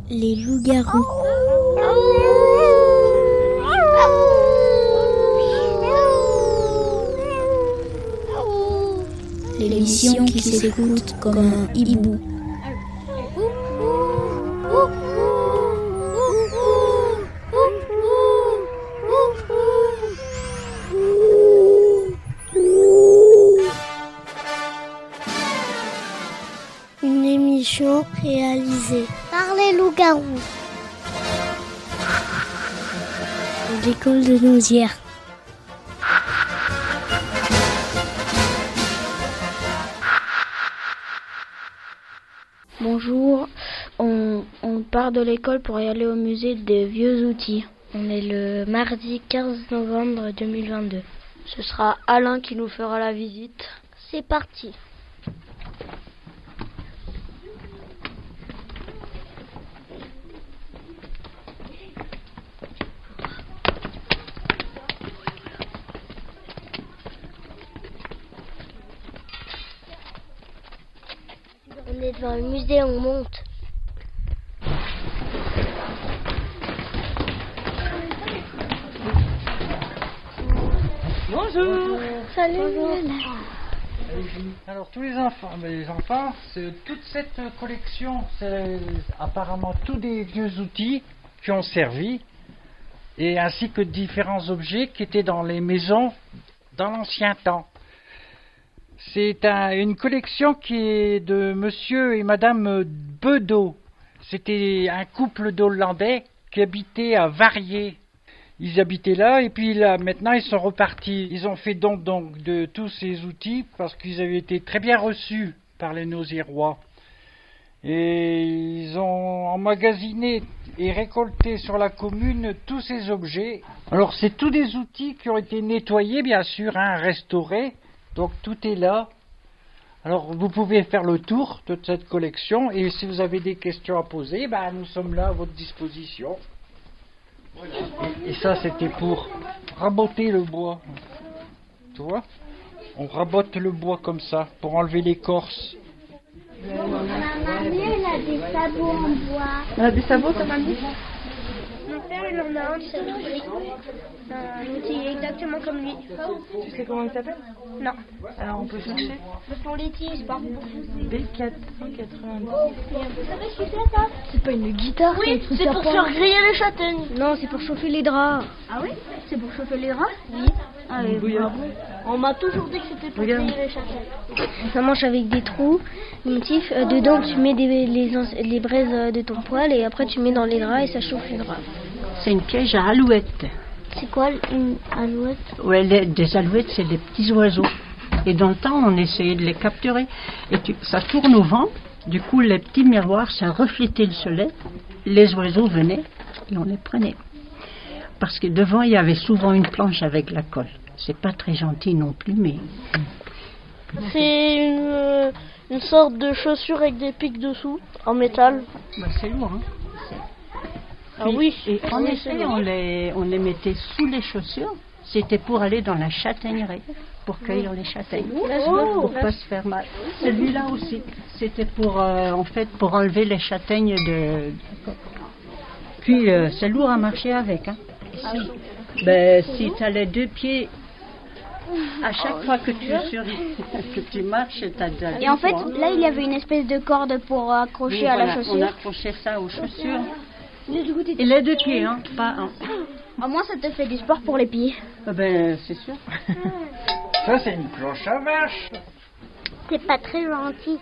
Les loups-garous. L'émission qui s'écoute comme un hibou. Une émission réalisée par les loups-garous de l'école de Nauzières. Bonjour, on part de l'école pour y aller au musée des vieux outils. On est le mardi 15 novembre 2022. Ce sera Alain qui nous fera la visite. C'est parti. On est devant le musée, on monte. Bonjour. Salut. Alors tous les enfants, c'est toute cette collection, c'est apparemment tous des vieux outils qui ont servi, et ainsi que différents objets qui étaient dans les maisons dans l'ancien temps. C'est une collection qui est de monsieur et madame Bedeau. C'était un couple d'Hollandais qui habitait à Varier. Ils habitaient là et puis là maintenant ils sont repartis. Ils ont fait donc de tous ces outils parce qu'ils avaient été très bien reçus par les Nauziérois. Et ils ont emmagasiné et récolté sur la commune tous ces objets. Alors c'est tous des outils qui ont été nettoyés bien sûr, restaurés. Donc tout est là. Alors vous pouvez faire le tour de cette collection et si vous avez des questions à poser, nous sommes là à votre disposition. Voilà. Et ça c'était pour raboter le bois. Tu vois ? On rabote le bois comme ça pour enlever l'écorce. Mamie, elle a des sabots en bois. Elle a des sabots, ta mamie ? Mon père, il en a un de cet outil. Un outil exactement comme lui. Tu sais comment il s'appelle ? Non. Alors on peut chercher. Mais pour les tiges, pas pour B490. Vous savez ce que c'est ça ? C'est pas une guitare. Oui, c'est pour faire griller les châtaignes. Non, c'est pour chauffer les draps. Ah oui ? C'est pour chauffer les draps ? Oui. Ah, et bravo. On m'a toujours dit que c'était pour Regarde. griller les châtaignes. Ça marche avec des trous, des motifs. Dedans, tu mets les braises de ton poêle et après tu mets dans les draps et ça chauffe les draps. C'est une cage à alouettes. C'est quoi une alouette ? Ouais, des alouettes, c'est des petits oiseaux. Et dans le temps, on essayait de les capturer. Et ça tourne au vent. Du coup, les petits miroirs, ça reflétait le soleil. Les oiseaux venaient et on les prenait. Parce que devant, il y avait souvent une planche avec la colle. C'est pas très gentil non plus, mais... C'est une sorte de chaussure avec des pics dessous, en métal. c'est lourd, hein. Ah oui. Et en effet, on les mettait sous les chaussures. C'était pour aller dans la châtaigneraie, pour cueillir les châtaignes, pour pas se faire mal. Celui-là aussi, c'était pour pour enlever les châtaignes de. Puis c'est lourd à marcher avec, hein. Si tu as les deux pieds, à chaque fois que tu marches, t'as déjà. Et en fait, là, il y avait une espèce de corde pour accrocher à la chaussure. On accrochait ça aux chaussures. Et les deux pieds, hein, pas un. Au moins, ça te fait du sport pour les pieds. C'est sûr. Ça c'est une planche à vache. C'est pas très gentil.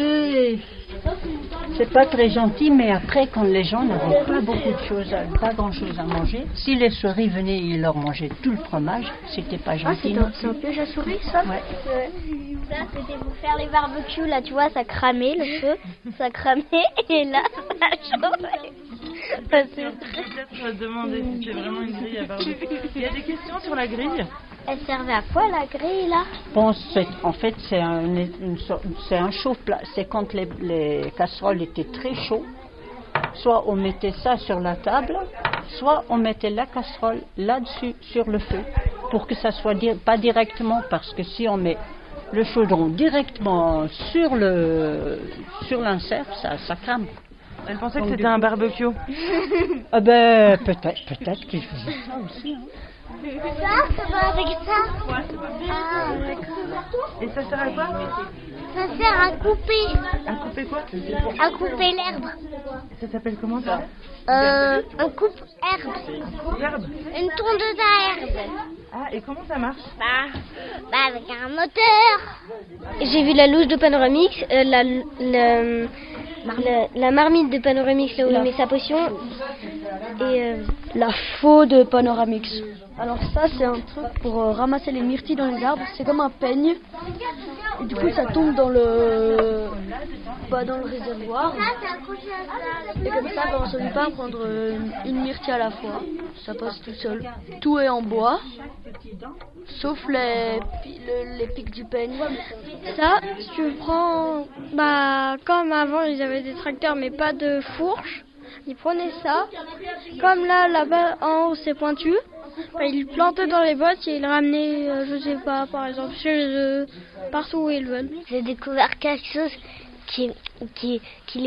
C'est pas très gentil, mais après, quand les gens n'avaient pas beaucoup de choses, pas grand-chose à manger, si les souris venaient et leur mangeaient tout le fromage, c'était pas gentil. C'est un piège à souris, ça ? Ouais. Ça, c'était pour faire les barbecues, là, tu vois, ça cramait le feu, ça cramait, et là, ça chauffait. Je vais te demander si c'est vraiment une grille à barbecue. Il y a des questions sur la grille ? Elle servait à quoi, la grille, là ? En fait, c'est un chauffe-plat. C'est quand les casseroles étaient très chaudes. Soit on mettait ça sur la table, soit on mettait la casserole là-dessus, sur le feu, pour que ça soit pas directement, parce que si on met le chaudron directement sur l'insert, ça crame. Elle pensait que c'était un barbecue. Ah ben, peut-être qu'ils faisaient ça aussi. Hein. Ça va avec ça. Ah, Et ça sert à quoi? ça sert à couper. À couper quoi? À couper l'herbe. Ça s'appelle comment ça? Un coupe-herbe. L'herbe. Une tondeuse à herbe. Ah, et comment ça marche? Bah avec un moteur. J'ai vu la louche de Panoramix, la marmite de Panoramix là où il met sa potion et La faux de Panoramix. Alors ça c'est un truc pour ramasser les myrtilles dans les arbres. C'est comme un peigne. Et du coup ça tombe dans le réservoir. Et comme ça on ne s'oblige pas à prendre une myrtille à la fois. Ça passe tout seul. Tout est en bois. Sauf les pics du peigne. ça, si tu le prends, comme avant ils avaient des tracteurs mais pas de fourche, ils prenaient ça, comme là-bas en haut c'est pointu, ils le plantaient dans les bottes et ils le ramenaient, je sais pas, par exemple chez eux, partout où ils veulent. J'ai découvert quelque chose qui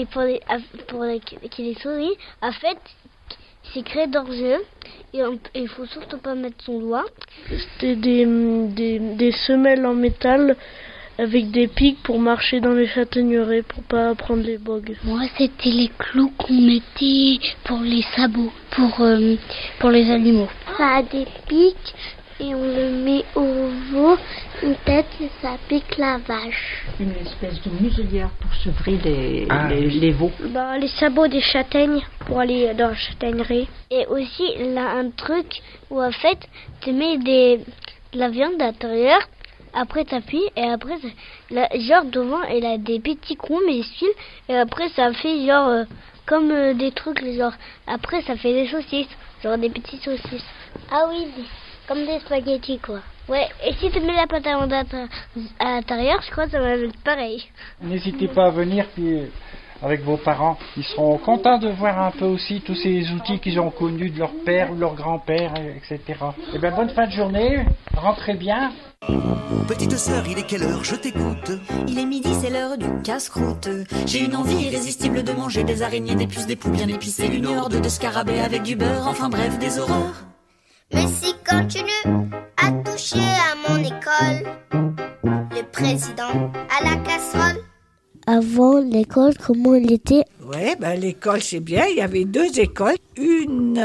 les souris. En fait, c'est créé d'orgeux et il faut surtout pas mettre son doigt. C'était des semelles en métal avec des pics pour marcher dans les châtaigneraies pour pas prendre les bogues. Moi, c'était les clous qu'on mettait pour les sabots, pour les animaux. Ça a des pics et on le met au veau, une tête et ça pique la vache. Une espèce de muselière pour sevrer les veaux. Les sabots des châtaignes pour aller dans la châtaigneraie. Et aussi, là, un truc où en fait, tu mets de la viande à l'intérieur, après t'appuies, et après, genre devant, elle a des petits crons, mais ils suivent, et après ça fait genre, comme des trucs, genre, après ça fait des saucisses, genre des petites saucisses. Ah oui, comme des spaghettis quoi. Ouais, et si tu mets la pâte à modeler à l'intérieur, je crois que ça va être pareil. N'hésitez pas à venir puis, avec vos parents. Ils seront contents de voir un peu aussi tous ces outils qu'ils ont connus de leur père ou leur grand-père, etc. Eh bien, bonne fin de journée. Rentrez bien. Petite sœur, il est quelle heure? Je t'écoute. Il est midi, c'est l'heure du casse-croûte. J'ai une envie irrésistible de manger des araignées, des puces, des poux bien épicées, une horde de scarabées avec du beurre, enfin bref, des horreurs. Mais si continue à toucher à mon école, le président à la casserole. Avant l'école, comment elle était? Ouais, l'école c'est bien. Il y avait 2 écoles. Une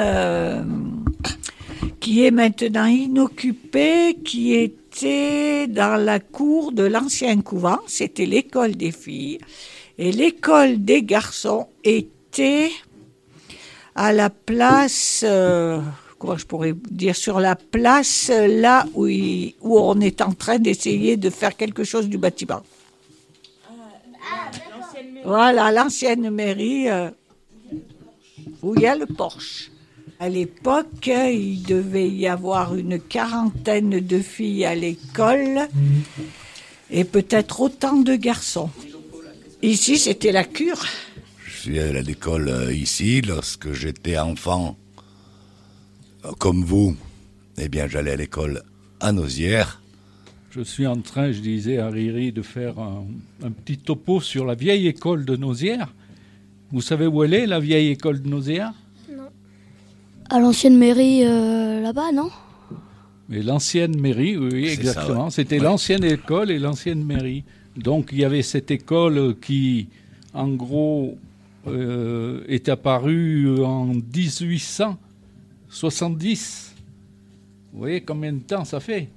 qui est maintenant inoccupée, qui était dans la cour de l'ancien couvent. C'était l'école des filles. Et l'école des garçons était à la place... comment je pourrais dire, sur la place là où on est en train d'essayer de faire quelque chose du bâtiment. Voilà, l'ancienne mairie où il y a le Porsche. À l'époque, il devait y avoir une 40aine de filles à l'école et peut-être autant de garçons. Ici, c'était la cure. Je suis allé à l'école ici lorsque j'étais enfant. Comme vous, eh bien, j'allais à l'école à Nauzières. Je suis en train, je disais à Riri, de faire un petit topo sur la vieille école de Nauzières. Vous savez où elle est, la vieille école de Nauzières? Non. À l'ancienne mairie, là-bas, non? Mais l'ancienne mairie, oui, exactement. Ça, ouais. C'était l'ancienne école et l'ancienne mairie. Donc, il y avait cette école qui, en gros, est apparue en 1870. Vous voyez combien de temps ça fait?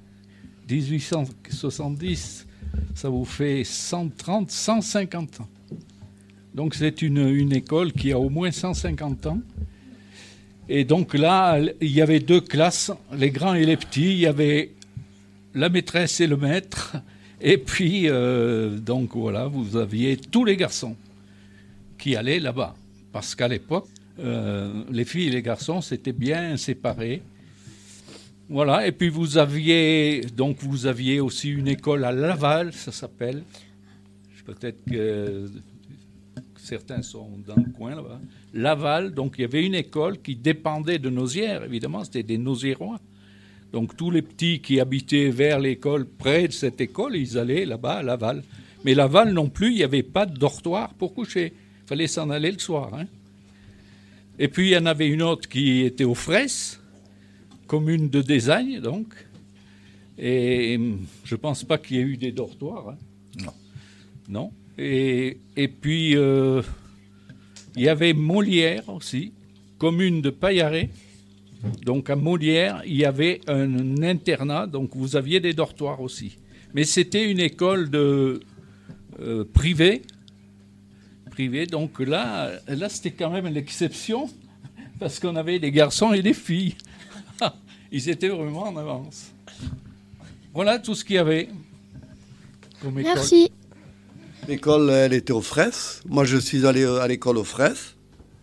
1870, ça vous fait 130, 150 ans. Donc c'est une école qui a au moins 150 ans. Et donc là, il y avait 2 classes, les grands et les petits. Il y avait la maîtresse et le maître. Et puis, donc voilà, vous aviez tous les garçons qui allaient là-bas. Parce qu'à l'époque, les filles et les garçons, c'était bien séparés. Voilà, et puis vous aviez aussi une école à Laval, ça s'appelle. Peut-être que certains sont dans le coin là-bas. Laval, donc il y avait une école qui dépendait de Nauzières, évidemment, c'était des Nauziérois. Donc tous les petits qui habitaient vers l'école, près de cette école, ils allaient là-bas à Laval. Mais Laval non plus, il n'y avait pas de dortoir pour coucher. Il fallait s'en aller le soir. Hein. Et puis, il y en avait une autre qui était aux Fraises, commune de Désagne, donc. Et je ne pense pas qu'il y ait eu des dortoirs. Hein. Non. Non. Et puis, il y avait Molière aussi, commune de Paillaré. Donc, à Molière, il y avait un internat, donc vous aviez des dortoirs aussi. Mais c'était une école privée. Donc là c'était quand même l'exception, parce qu'on avait des garçons et des filles. Ils étaient vraiment en avance. Voilà tout ce qu'il y avait comme école. Merci. L'école, elle était aux Fraises. Moi, je suis allé à l'école aux Fraises.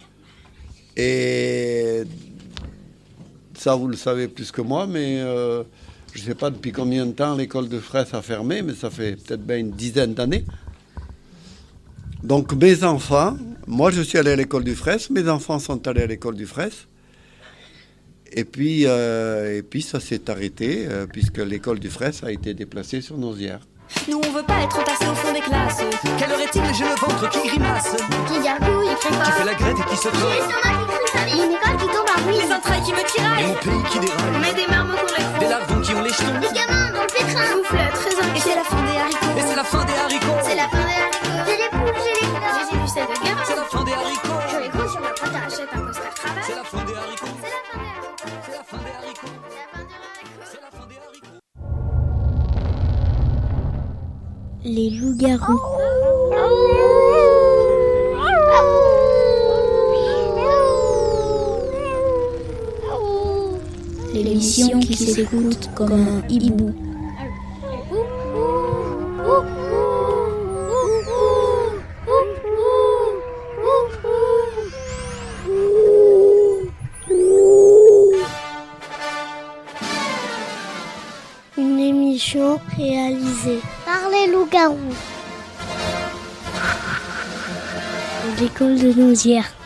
Et ça, vous le savez plus que moi, mais je ne sais pas depuis combien de temps l'école de Fraises a fermé, mais ça fait peut-être bien une dizaine d'années. Donc, mes enfants, moi, je suis allé à l'école du Fraises, mes enfants sont allés à l'école du Fraises. Et puis ça s'est arrêté, puisque l'école du Fraises a été déplacée sur Nozières. Nous on veut pas être entassés au fond des classes. Quelle heure est-il? J'ai le ventre qui grimace. Qui gargouille, qui Qui fait la grette et qui se colle. Une école qui tombe en ruine. Les entrailles qui me Et tiraillent. mon pays qui déraille. On met des marmots pour les fous. Des lardons qui ont les jetons. Des gamins dans le pétrin. Souffle, très inquiet. Et c'est la fin des haricots. Et c'est la fin des haricots. C'est la fin des haricots. J'ai les poules, j'ai les fleurs. J'ai vu ça de gamin. C'est la fin des haricots. Je les couche sur ma pointe, achète un costard cravate. C'est la fin des haricots. C'est la fin des haricots. C'est la fin des haricots. C'est la fin des haricots. Les loups-garous. L'émission qui s'écoute comme un hibou. Une émission réalisée par les loups-garous. L'école de Nozières.